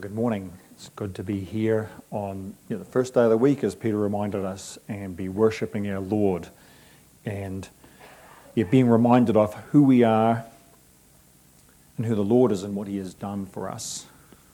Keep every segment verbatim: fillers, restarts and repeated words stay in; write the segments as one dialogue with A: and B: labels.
A: Good morning. It's good to be here on you know, the first day of the week, as Peter reminded us, and be worshipping our Lord, and yeah, being reminded of who we are and who the Lord is and what He has done for us.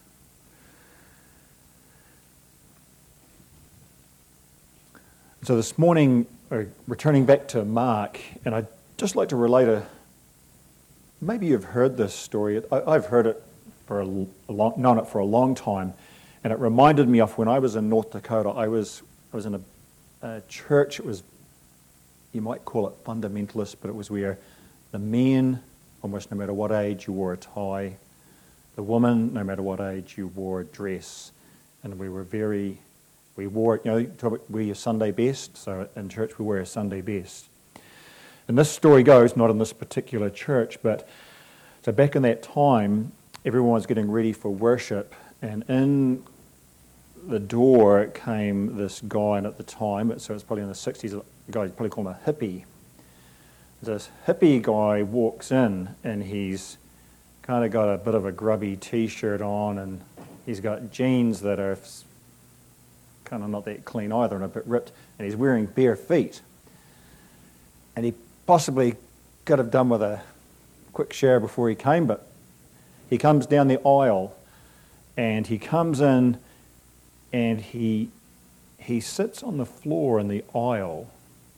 A: So this morning, uh, returning back to Mark, and I'd just like to relate a, maybe you've heard this story. I, I've heard it for a, a long, known it for a long time, and it reminded me of when I was in North Dakota. I was I was in a, a church. It was, you might call it fundamentalist, but it was where the men, almost no matter what age, you wore a tie. The woman, no matter what age, you wore a dress, and we were very, we wore, you know, talk about wear your Sunday best. So in church we wear a Sunday best. And this story goes, not in this particular church, but so back in that time, everyone was getting ready for worship, and in the door came this guy, and at the time, so it's probably in the sixties, the guy, you'd probably call him a hippie. This hippie guy walks in, and he's kind of got a bit of a grubby t-shirt on, and he's got jeans that are kind of not that clean either, and a bit ripped, and he's wearing bare feet. And he possibly could have done with a quick shower before he came, but he comes down the aisle, and he comes in, and he he sits on the floor in the aisle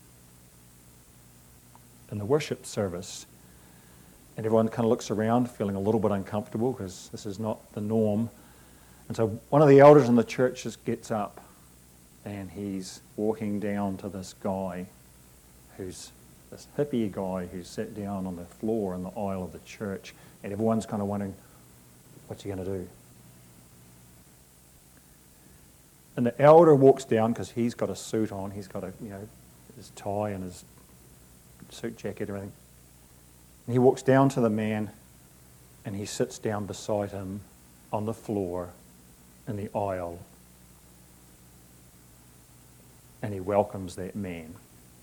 A: in the worship service, and everyone kind of looks around, feeling a little bit uncomfortable because this is not the norm. And so one of the elders in the church just gets up, and he's walking down to this guy, who's this hippie guy who's sat down on the floor in the aisle of the church. And everyone's kind of wondering, what's he going to do? And the elder walks down, because he's got a suit on, he's got a, you know, his tie and his suit jacket and everything. And he walks down to the man, and he sits down beside him on the floor in the aisle. And he welcomes that man.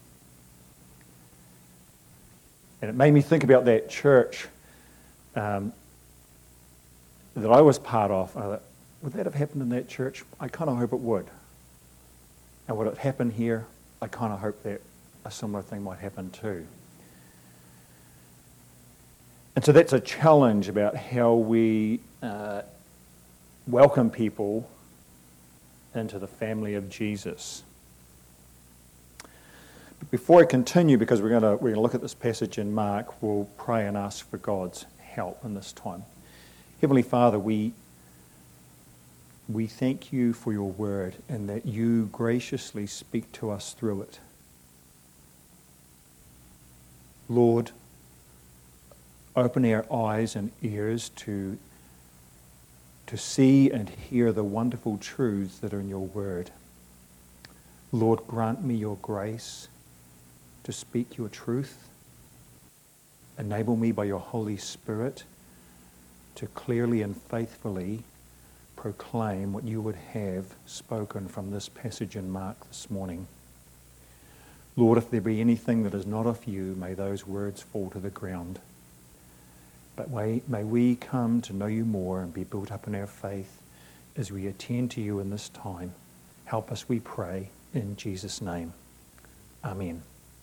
A: And it made me think about that church Um, that I was part of. I thought, would that have happened in that church? I kind of hope it would. And would it happen here? I kind of hope that a similar thing might happen too. And so that's a challenge about how we uh, welcome people into the family of Jesus. But before I continue, because we're going to we're going to look at this passage in Mark, we'll pray and ask for God's help in this time. Heavenly Father, we we thank you for your word, and that you graciously speak to us through it. Lord, open our eyes and ears to to see and hear the wonderful truths that are in your word. Lord, grant me your grace to speak your truth. Enable me by your Holy Spirit to clearly and faithfully proclaim what you would have spoken from this passage in Mark this morning. Lord, if there be anything that is not of you, may those words fall to the ground. But may, may we come to know you more and be built up in our faith as we attend to you in this time. Help us, we pray, in Jesus' name. Amen.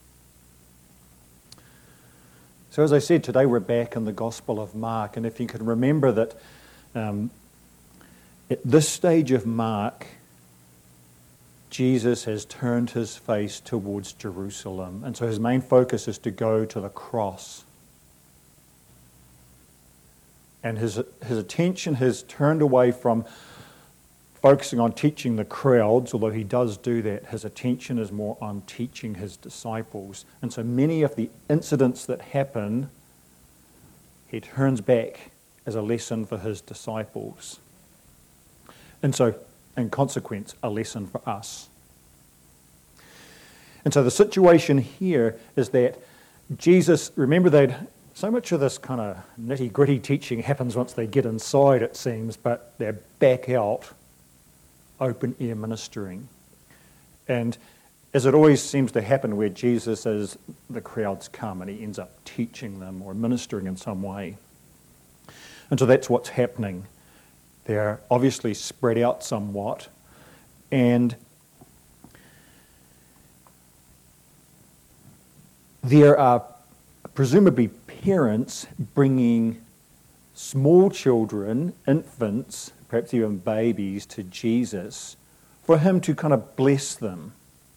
A: So as I said, today we're back in the Gospel of Mark, and if you can remember that um, at this stage of Mark, Jesus has turned his face towards Jerusalem, and so his main focus is to go to the cross. And his, his attention has turned away from focusing on teaching the crowds, although he does do that. His attention is more on teaching his disciples. And so many of the incidents that happen, he turns back as a lesson for his disciples. And so, in consequence, a lesson for us. And so the situation here is that Jesus, remember that so much of this kind of nitty-gritty teaching happens once they get inside, it seems, but they're back out, open-air ministering. And as it always seems to happen where Jesus is, the crowds come and he ends up teaching them or ministering in some way. And so that's what's happening. They're obviously spread out somewhat. And there are presumably parents bringing small children, infants, perhaps even babies, to Jesus for him to kind of bless them.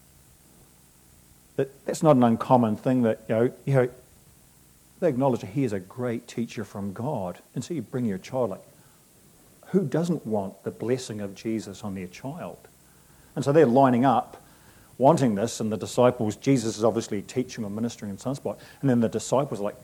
A: That that's not an uncommon thing that, you know, you know, they acknowledge that he is a great teacher from God. And so you bring your child, like, who doesn't want the blessing of Jesus on their child? And so they're lining up, wanting this, and the disciples, Jesus is obviously teaching or ministering in some spot, and then the disciples are like,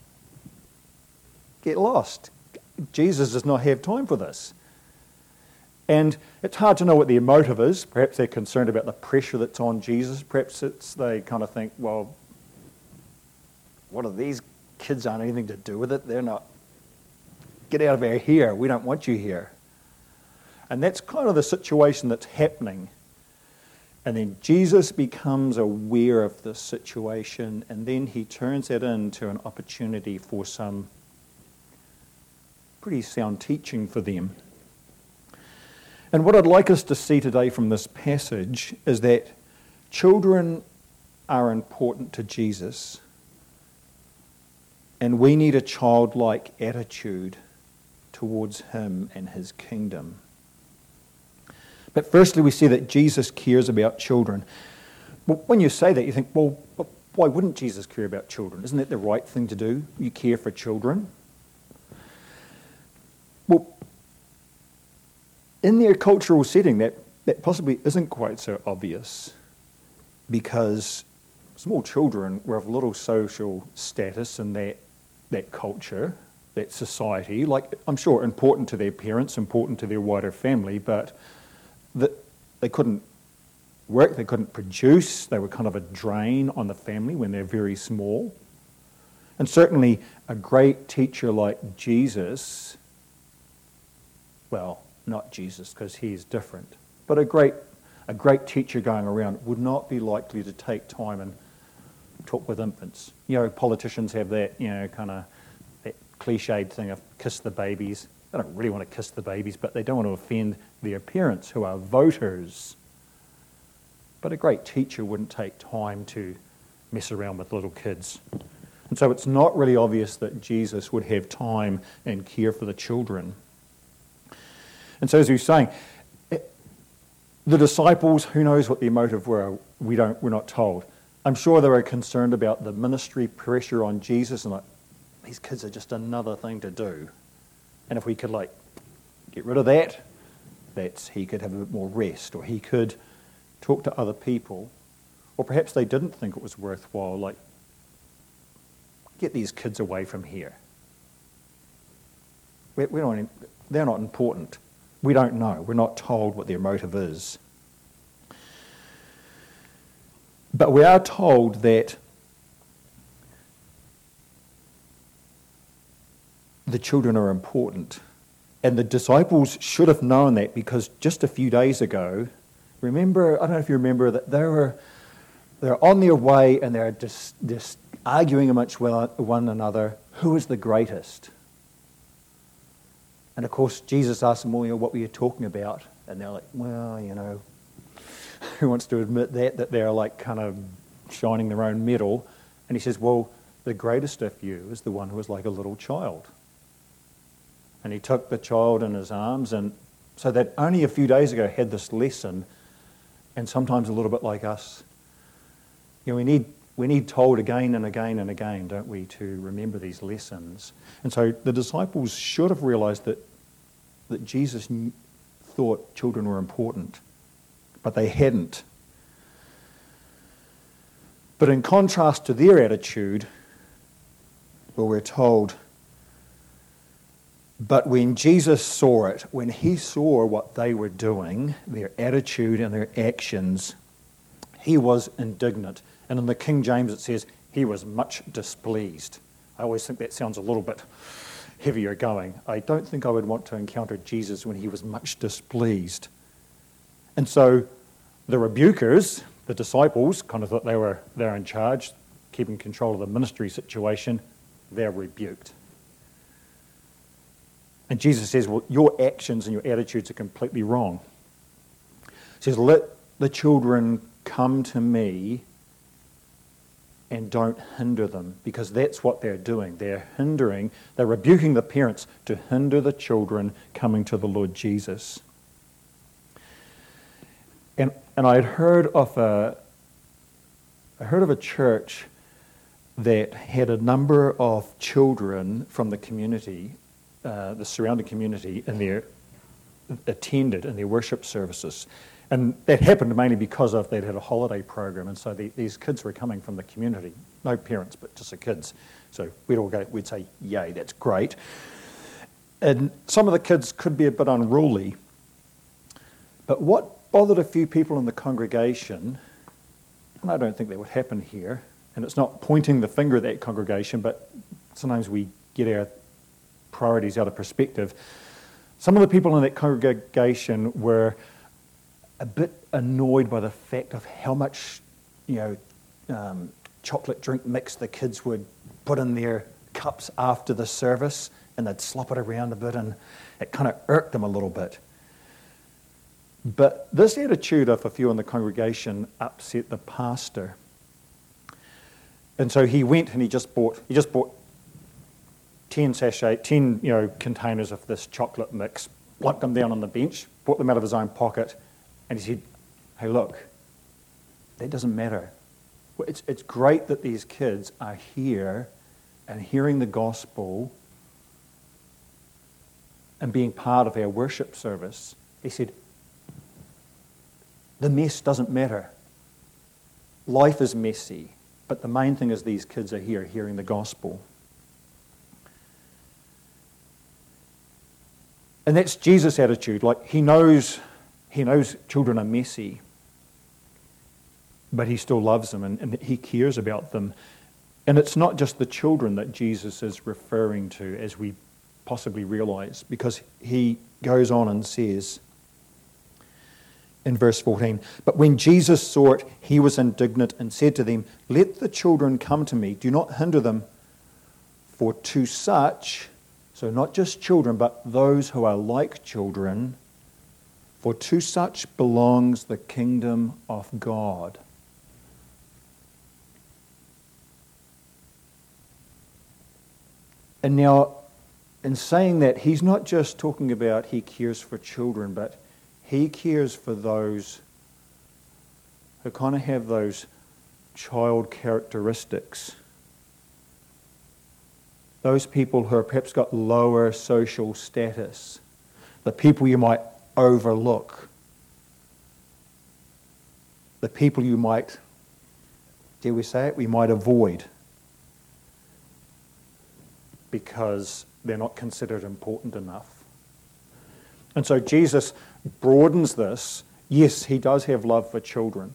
A: get lost. Jesus does not have time for this. And it's hard to know what their motive is. Perhaps they're concerned about the pressure that's on Jesus. Perhaps it's they kind of think, well, what are these kids aren't anything to do with it? They're not, get out of our here. We don't want you here. And that's kind of the situation that's happening. And then Jesus becomes aware of this situation, and then he turns that into an opportunity for some pretty sound teaching for them. And what I'd like us to see today from this passage is that children are important to Jesus, and we need a childlike attitude towards him and his kingdom. But firstly, we see that Jesus cares about children. Well, when you say that, you think, well, why wouldn't Jesus care about children? Isn't that the right thing to do? You care for children? Well, in their cultural setting, that, that possibly isn't quite so obvious, because small children were of little social status in that, that culture, that society. Like, I'm sure important to their parents, important to their wider family, but that they couldn't work, they couldn't produce, they were kind of a drain on the family when they're very small. And certainly a great teacher like Jesus, well, not Jesus because he's different, but a great a great teacher going around would not be likely to take time and talk with infants. You know, politicians have that, you know, kind of that cliched thing of kiss the babies. They don't really want to kiss the babies, but they don't want to offend their parents who are voters. But a great teacher wouldn't take time to mess around with little kids. And so it's not really obvious that Jesus would have time and care for the children. And so as he was saying, the disciples, who knows what their motive were, we don't, we're not told. I'm sure they were concerned about the ministry pressure on Jesus and like, these kids are just another thing to do. And if we could like get rid of that, that's he could have a bit more rest, or he could talk to other people. Or perhaps they didn't think it was worthwhile, like, get these kids away from here. We, we don't, they're not important. We don't know. We're not told what their motive is. But we are told that the children are important. And the disciples should have known that, because just a few days ago, remember, I don't know if you remember, that they were they were on their way and they're just, just arguing amongst one another, who is the greatest? And of course, Jesus asked them, well, you know, what were you talking about? And they're like, well, you know, who wants to admit that, that they're like kind of shining their own medal? And he says, well, the greatest of you is the one who was like a little child. And he took the child in his arms, and so that only a few days ago had this lesson, and sometimes a little bit like us. You know, we need we need told again and again and again, don't we, to remember these lessons. And so the disciples should have realized that that Jesus thought children were important, but they hadn't. But in contrast to their attitude, well, we're told, but when Jesus saw it, when he saw what they were doing, their attitude and their actions, he was indignant. And in the King James it says, he was much displeased. I always think that sounds a little bit heavier going. I don't think I would want to encounter Jesus when he was much displeased. And so the rebukers, the disciples, kind of thought they were they're in charge, keeping control of the ministry situation. They're rebuked. And Jesus says, well, your actions and your attitudes are completely wrong. He says, let the children come to me and don't hinder them, because that's what they're doing. They're hindering, they're rebuking the parents to hinder the children coming to the Lord Jesus. And and I had heard of a I heard of a church that had a number of children from the community, uh, the surrounding community, in their attended in their worship services. And that happened mainly because of they'd had a holiday program, and so the, these kids were coming from the community. No parents, but just the kids. So we'd all go, we'd say, yay, that's great. And some of the kids could be a bit unruly. But what bothered a few people in the congregation, and I don't think that would happen here, and it's not pointing the finger at that congregation, but sometimes we get our priorities out of perspective. Some of the people in that congregation were a bit annoyed by the fact of how much, you know, um, chocolate drink mix the kids would put in their cups after the service, and they'd slop it around a bit, and it kind of irked them a little bit. But this attitude of a few in the congregation upset the pastor. And so he went and he just bought he just bought ten sachet, ten you know containers of this chocolate mix, plunked them down on the bench, brought them out of his own pocket, and he said, "Hey, look, that doesn't matter. It's it's great that these kids are here and hearing the gospel and being part of our worship service." He said, "The mess doesn't matter. Life is messy, but the main thing is these kids are here hearing the gospel." And that's Jesus' attitude. Like, he knows, he knows children are messy, but he still loves them and, and he cares about them. And it's not just the children that Jesus is referring to, as we possibly realize, because he goes on and says in verse fourteen, "But when Jesus saw it, he was indignant and said to them, 'Let the children come to me, do not hinder them, for to such,'" so not just children, but those who are like children, "for to such belongs the kingdom of God." And now, in saying that, he's not just talking about he cares for children, but he cares for those who kind of have those child characteristics. Those people who have perhaps got lower social status. The people you might overlook. The people you might, dare we say it, we might avoid. Because they're not considered important enough. And so Jesus broadens this. Yes, he does have love for children,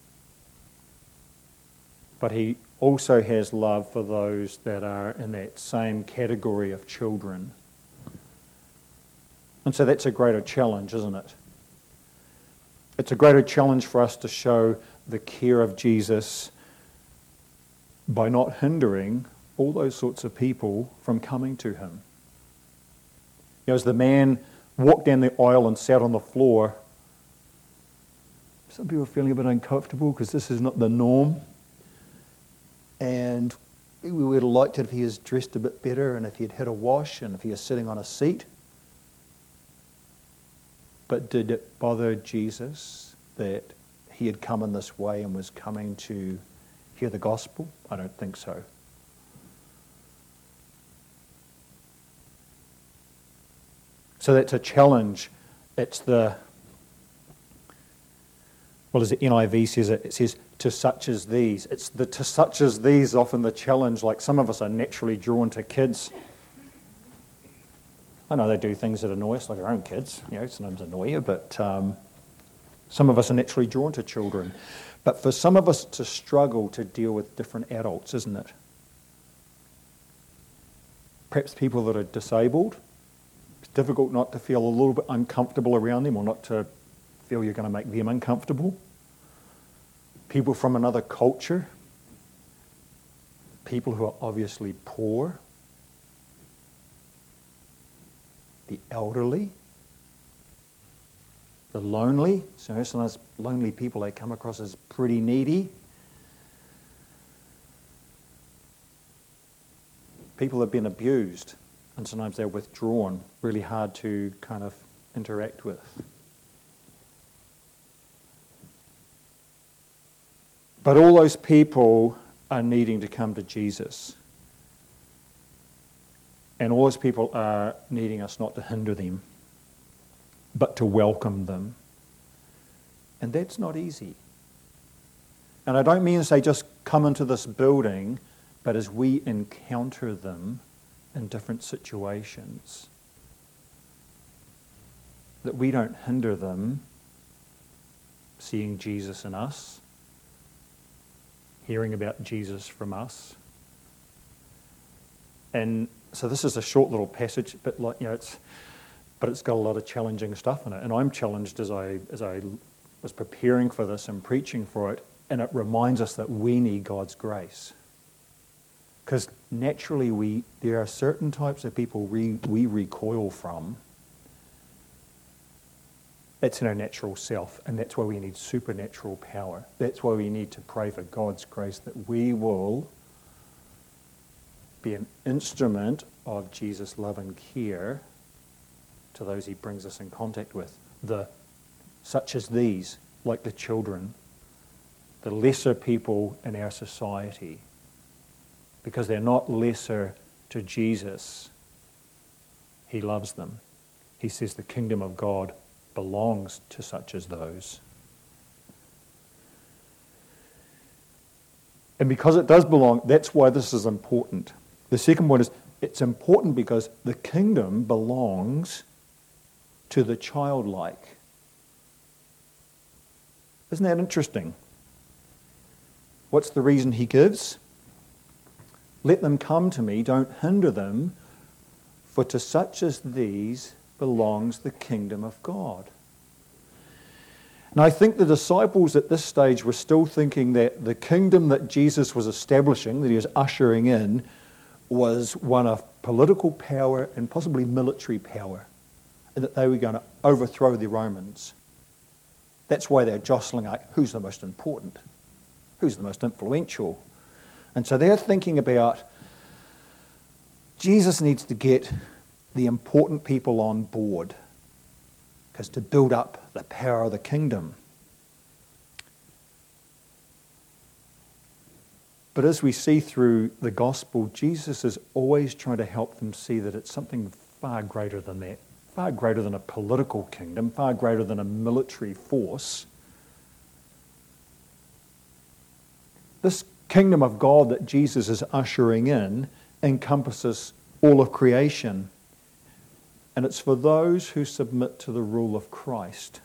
A: but he also has love for those that are in that same category of children. And so that's a greater challenge, isn't it? It's a greater challenge for us to show the care of Jesus by not hindering all those sorts of people from coming to him. You know, as the man walked down the aisle and sat on the floor, some people are feeling a bit uncomfortable because this is not the norm. And we would have liked it if he was dressed a bit better and if he had had a wash and if he was sitting on a seat. But did it bother Jesus that he had come in this way and was coming to hear the gospel? I don't think so. So that's a challenge. It's the, well, as the N I V says it, it says, "to such as these." It's the to such as these often the challenge. Like, some of us are naturally drawn to kids. I know they do things that annoy us, like our own kids. You know, sometimes annoy you, but um, some of us are naturally drawn to children. But for some of us to struggle to deal with different adults, isn't it? Perhaps people that are disabled. It's difficult not to feel a little bit uncomfortable around them, or not to feel you're going to make them uncomfortable. People from another culture. People who are obviously poor. the elderly, the lonely. So sometimes lonely people they come across as pretty needy. People have been abused, and sometimes they're withdrawn, really hard to kind of interact with. But all those people are needing to come to Jesus. And all those people are needing us not to hinder them, but to welcome them. And that's not easy. And I don't mean to say just come into this building, but as we encounter them in different situations, that we don't hinder them seeing Jesus in us, hearing about Jesus from us. And so this is a short little passage, but like you know, it's but it's got a lot of challenging stuff in it. And I'm challenged as I as I was preparing for this and preaching for it, and it reminds us that we need God's grace. Because naturally we there are certain types of people we, we recoil from. That's in our natural self, and that's why we need supernatural power. That's why we need to pray for God's grace, that we will be an instrument of Jesus' love and care to those he brings us in contact with. The such as these, like the children, the lesser people in our society, because they're not lesser to Jesus. He loves them. He says the kingdom of God belongs to such as those. And because it does belong, that's why this is important. The second point is, it's important because the kingdom belongs to the childlike. Isn't that interesting? What's the reason he gives? Let them come to me, don't hinder them, for to such as these belongs the kingdom of God. And I think the disciples at this stage were still thinking that the kingdom that Jesus was establishing, that he was ushering in, was one of political power and possibly military power, and that they were going to overthrow the Romans. That's why they're jostling like, who's the most important? Who's the most influential? And so they're thinking about Jesus needs to get the important people on board, because to build up the power of the kingdom. But as we see through the gospel, Jesus is always trying to help them see that it's something far greater than that, far greater than a political kingdom, far greater than a military force. This kingdom of God that Jesus is ushering in encompasses all of creation. And it's for those who submit to the rule of Christ.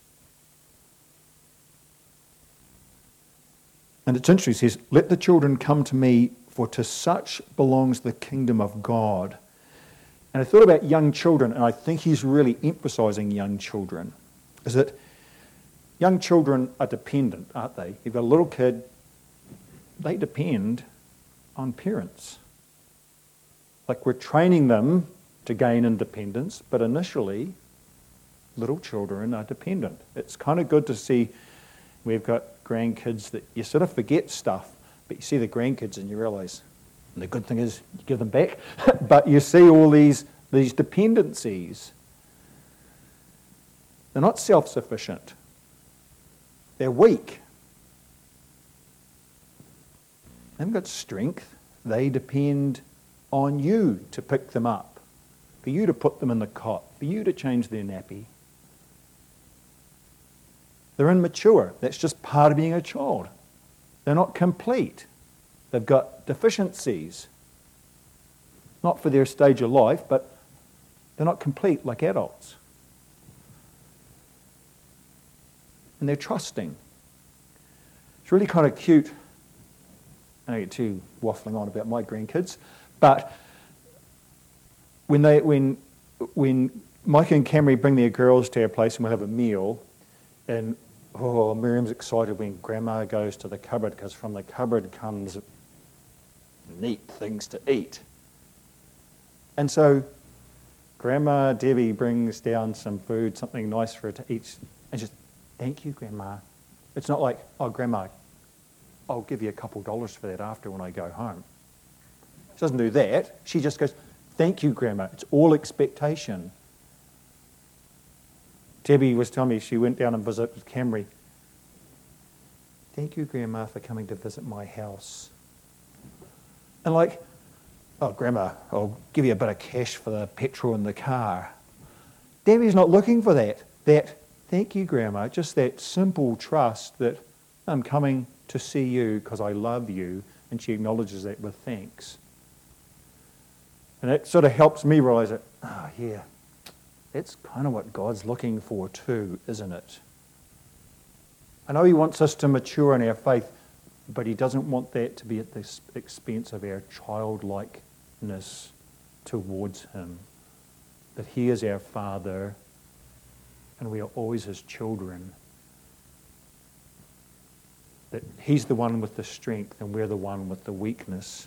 A: And it's interesting, he says, let the children come to me, for to such belongs the kingdom of God. And I thought about young children, and I think he's really emphasizing young children. Is that young children are dependent, aren't they? You've got a little kid, they depend on parents. Like we're training them to gain independence, but initially, little children are dependent. It's kind of good to see we've got grandkids that you sort of forget stuff, but you see the grandkids and you realise, and the good thing is you give them back, but you see all these, these dependencies. They're not self-sufficient. They're weak. They haven't got strength. They depend on you to pick them up, for you to put them in the cot, for you to change their nappy. They're immature. That's just part of being a child. They're not complete. They've got deficiencies. Not for their stage of life, but they're not complete like adults. And they're trusting. It's really kind of cute. I don't get too waffling on about my grandkids, but when they when when Mike and Camry bring their girls to our place and we'll have a meal, and oh, Miriam's excited when Grandma goes to the cupboard, because from the cupboard comes neat things to eat. And so Grandma Debbie brings down some food, something nice for her to eat, and just, thank you, Grandma. It's not like, oh, Grandma, I'll give you a couple dollars for that after when I go home. She doesn't do that. She just goes, thank you, Grandma. It's all expectation. Debbie was telling me she went down and visited with Camry. Thank you, Grandma, for coming to visit my house. And like, oh, Grandma, I'll give you a bit of cash for the petrol in the car. Debbie's not looking for that. That, thank you, Grandma, just that simple trust that I'm coming to see you because I love you, and she acknowledges that with thanks. And that sort of helps me realize that, oh, yeah, that's kind of what God's looking for too, isn't it? I know He wants us to mature in our faith, but He doesn't want that to be at the expense of our childlikeness towards Him. That He is our Father, and we are always His children. That He's the one with the strength, and we're the one with the weakness.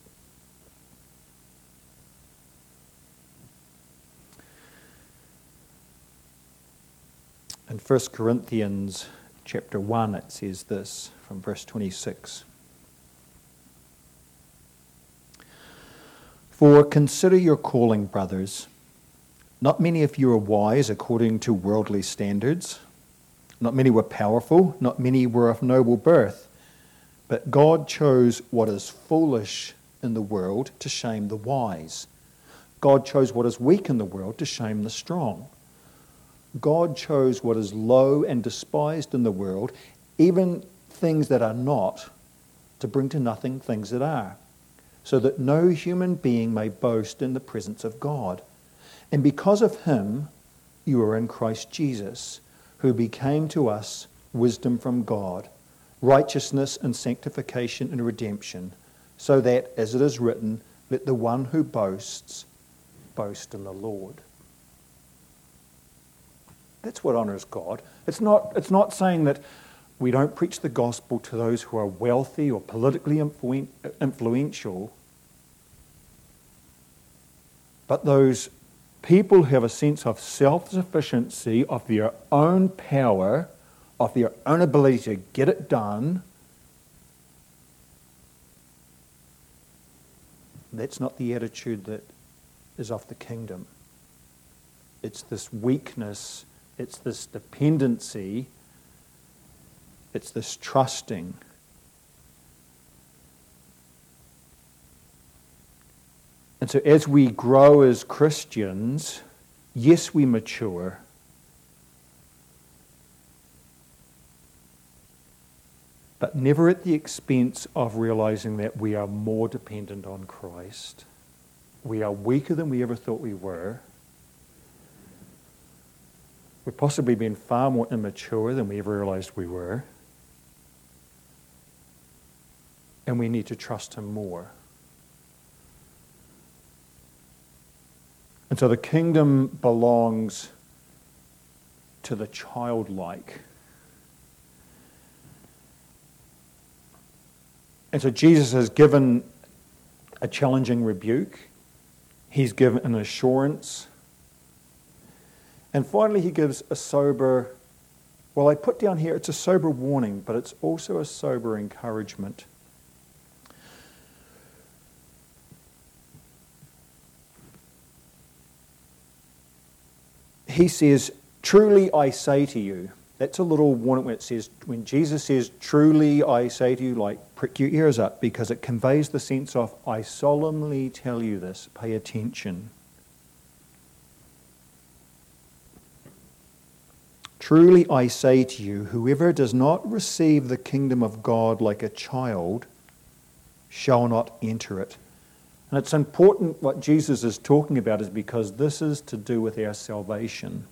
A: In First Corinthians chapter one, it says this from verse twenty-six. For consider your calling, brothers. Not many of you are wise according to worldly standards. Not many were powerful. Not many were of noble birth. But God chose what is foolish in the world to shame the wise. God chose what is weak in the world to shame the strong. God chose what is low and despised in the world, even things that are not, to bring to nothing things that are, so that no human being may boast in the presence of God. And because of Him, you are in Christ Jesus, who became to us wisdom from God, righteousness and sanctification and redemption, so that, as it is written, let the one who boasts, boast in the Lord. That's what honours God. It's not, it's not saying that we don't preach the gospel to those who are wealthy or politically influ- influential, but those people who have a sense of self-sufficiency, of their own power, of their own ability to get it done. That's not the attitude that is of the kingdom. It's this weakness. It's this dependency, it's this trusting. And so as we grow as Christians, yes, we mature, but never at the expense of realizing that we are more dependent on Christ. We are weaker than we ever thought we were. We've possibly been far more immature than we ever realized we were. And we need to trust Him more. And so the kingdom belongs to the childlike. And so Jesus has given a challenging rebuke. He's given an assurance. And finally, He gives a sober, well, I put down here, it's a sober warning, but it's also a sober encouragement. He says, truly I say to you. That's a little warning when it says, when Jesus says, truly I say to you, like prick your ears up, because it conveys the sense of, I solemnly tell you this, pay attention. Truly I say to you, whoever does not receive the kingdom of God like a child shall not enter it. And it's important what Jesus is talking about is because this is to do with our salvation.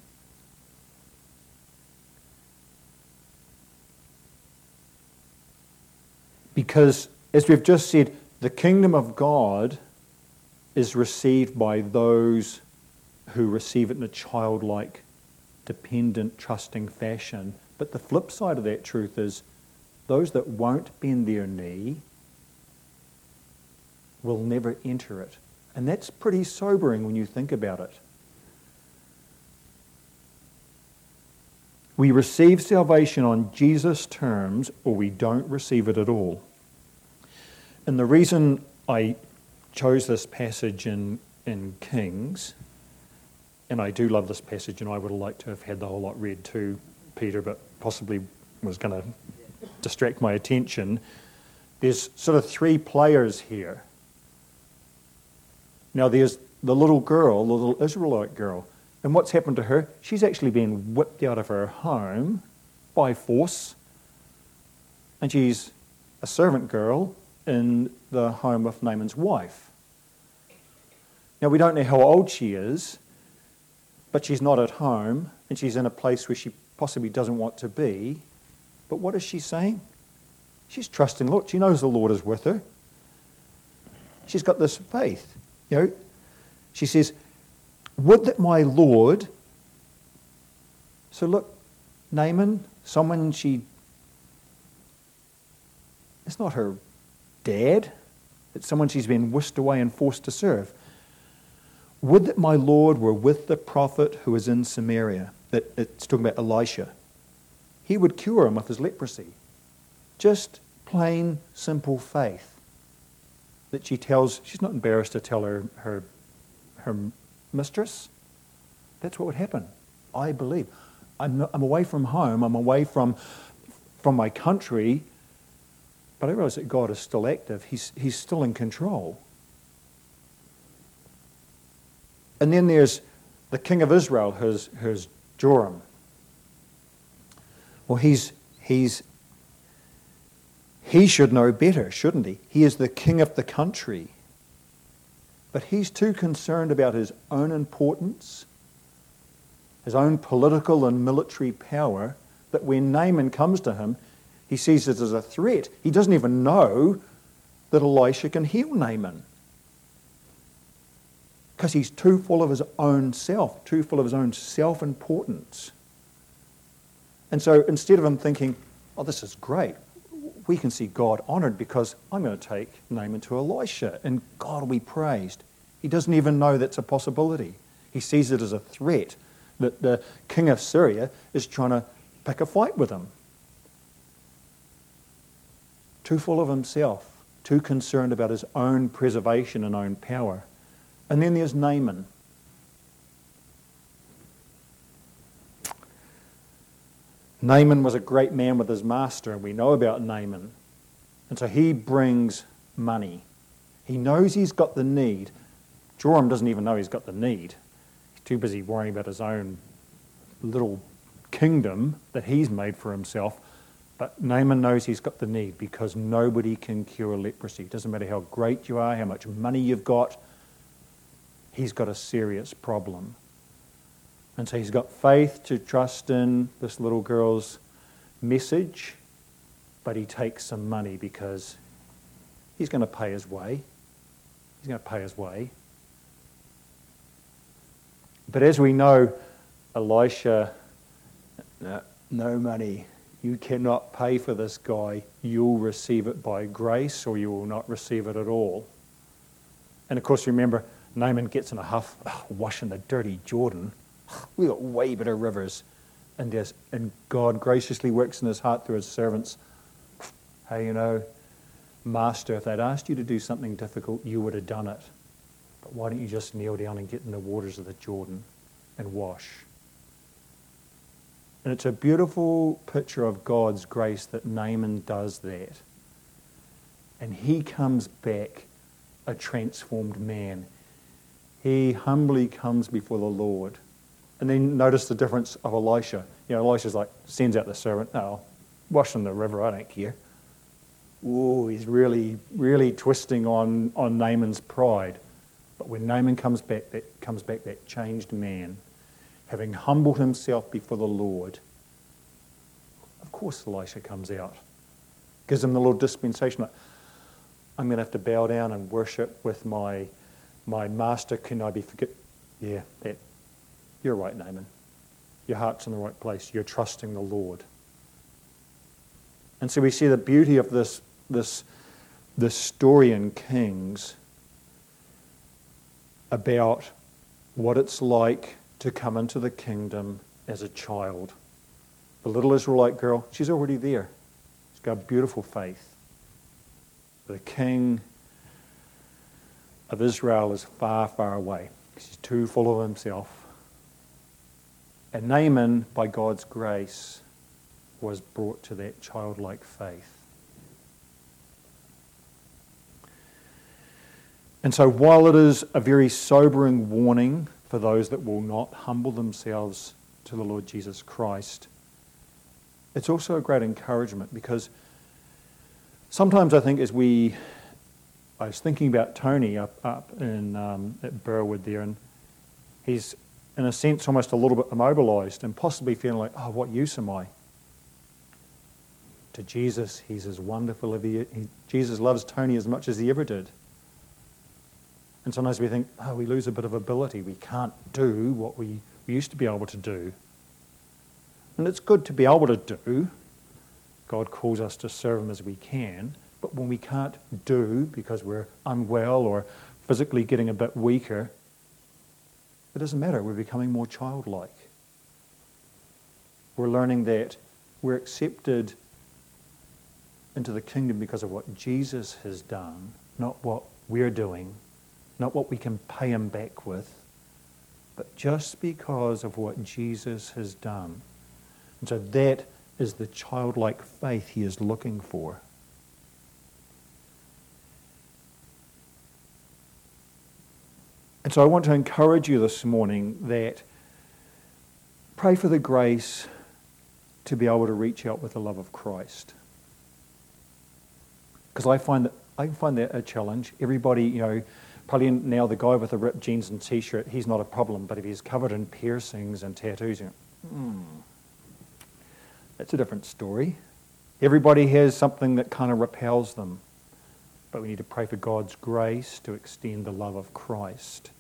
A: Because, as we've just said, the kingdom of God is received by those who receive it in a childlike, dependent, trusting fashion. But the flip side of that truth is those that won't bend their knee will never enter it. And that's pretty sobering when you think about it. We receive salvation on Jesus' terms, or we don't receive it at all. And the reason I chose this passage in, in Kings, and I do love this passage, and I would have liked to have had the whole lot read too, Peter, but possibly was going to distract my attention. There's sort of three players here. Now there's the little girl, the little Israelite girl. And what's happened to her? She's actually been whipped out of her home by force. And she's a servant girl in the home of Naaman's wife. Now we don't know how old she is, but she's not at home, and she's in a place where she possibly doesn't want to be. But what is she saying? She's trusting the Lord. She knows the Lord is with her. She's got this faith. You know, she says, would that my Lord... So look, Naaman, someone she... It's not her dad. It's someone she's been whisked away and forced to serve. Would that my Lord were with the prophet who is in Samaria. That it's talking about Elisha. He would cure him of his leprosy. Just plain, simple faith. That she tells, she's not embarrassed to tell her, her, her mistress. That's what would happen. I believe. I'm, not, I'm away from home. I'm away from, from my country. But I realize that God is still active. He's, he's still in control. And then there's the king of Israel, who's, who's Joram. Well, he's, he's, he should know better, shouldn't he? He is the king of the country. But he's too concerned about his own importance, his own political and military power, that when Naaman comes to him, he sees it as a threat. He doesn't even know that Elisha can heal Naaman. Because he's too full of his own self, too full of his own self-importance. And so instead of him thinking, oh, this is great, we can see God honoured because I'm going to take Naaman to Elisha and God will be praised. He doesn't even know that's a possibility. He sees it as a threat that the king of Syria is trying to pick a fight with him. Too full of himself, too concerned about his own preservation and own power. And then there's Naaman. Naaman was a great man with his master, and we know about Naaman. And so he brings money. He knows he's got the need. Joram doesn't even know he's got the need. He's too busy worrying about his own little kingdom that he's made for himself. But Naaman knows he's got the need because nobody can cure leprosy. It doesn't matter how great you are, how much money you've got. He's got a serious problem. And so he's got faith to trust in this little girl's message, but he takes some money because he's going to pay his way. He's going to pay his way. But as we know, Elisha, no, no money. You cannot pay for this guy. You'll receive it by grace or you will not receive it at all. And of course, remember, Naaman gets in a huff, oh, washing the dirty Jordan. We've got way better rivers. And, there's, and God graciously works in his heart through his servants. Hey, you know, Master, if they'd asked you to do something difficult, you would have done it. But why don't you just kneel down and get in the waters of the Jordan and wash? And it's a beautiful picture of God's grace that Naaman does that. And he comes back a transformed man. He humbly comes before the Lord. And then notice the difference of Elisha. You know, Elisha's like, sends out the servant, oh, wash in the river, I don't care. Ooh, he's really, really twisting on, on Naaman's pride. But when Naaman comes back, that comes back that changed man, having humbled himself before the Lord, of course Elisha comes out. Gives him the little dispensation. Like, I'm going to have to bow down and worship with my my master. Can I be forgiven? Yeah, that, you're right, Naaman. Your heart's in the right place. You're trusting the Lord. And so we see the beauty of this, this, this story in Kings about what it's like to come into the kingdom as a child. The little Israelite girl, she's already there. She's got beautiful faith. The king of Israel is far, far away. He's too full of himself. And Naaman, by God's grace, was brought to that childlike faith. And so while it is a very sobering warning for those that will not humble themselves to the Lord Jesus Christ, it's also a great encouragement, because sometimes I think as we, I was thinking about Tony up, up in um, at Burwood there, and he's in a sense almost a little bit immobilised and possibly feeling like, oh, what use am I? To Jesus, he's as wonderful as he, he Jesus loves Tony as much as he ever did. And sometimes we think, oh, we lose a bit of ability. We can't do what we, we used to be able to do. And it's good to be able to do. God calls us to serve him as we can. But when we can't do because we're unwell or physically getting a bit weaker, it doesn't matter. We're becoming more childlike. We're learning that we're accepted into the kingdom because of what Jesus has done, not what we're doing, not what we can pay him back with, but just because of what Jesus has done. And so that is the childlike faith he is looking for. And so I want to encourage you this morning that pray for the grace to be able to reach out with the love of Christ. Because I find that I find that a challenge. Everybody, you know, probably now the guy with the ripped jeans and t-shirt, he's not a problem. But if he's covered in piercings and tattoos, you know, hmm, that's a different story. Everybody has something that kind of repels them. But we need to pray for God's grace to extend the love of Christ.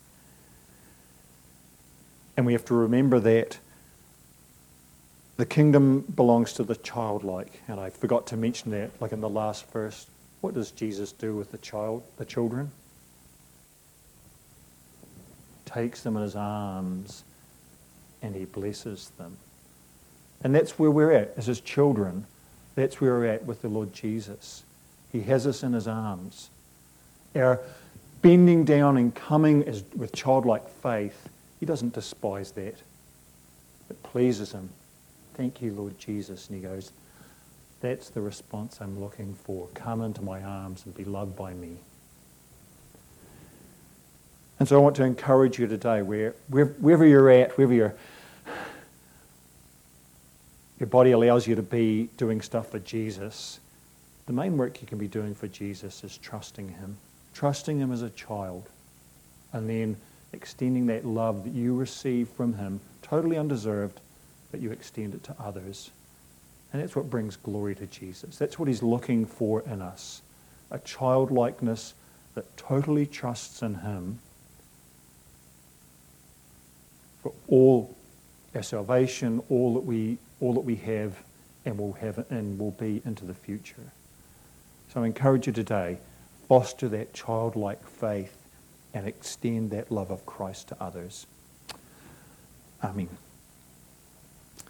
A: And we have to remember that the kingdom belongs to the childlike. And I forgot to mention that, like in the last verse. What does Jesus do with the child, the children? Takes them in his arms and he blesses them. And that's where we're at as his children. That's where we're at with the Lord Jesus. He has us in his arms. Our bending down and coming as, with childlike faith, he doesn't despise that. It pleases him. Thank you, Lord Jesus. And he goes, that's the response I'm looking for. Come into my arms and be loved by me. And so I want to encourage you today, where, where, wherever you're at, wherever you're, your body allows you to be doing stuff for Jesus, the main work you can be doing for Jesus is trusting him. Trusting him as a child. And then extending that love that you receive from him, totally undeserved, but you extend it to others. And that's what brings glory to Jesus. That's what he's looking for in us. A childlikeness that totally trusts in him for all our salvation, all that we all that we have and will have and will be into the future. So I encourage you today, foster that childlike faith and extend that love of Christ to others. Amen.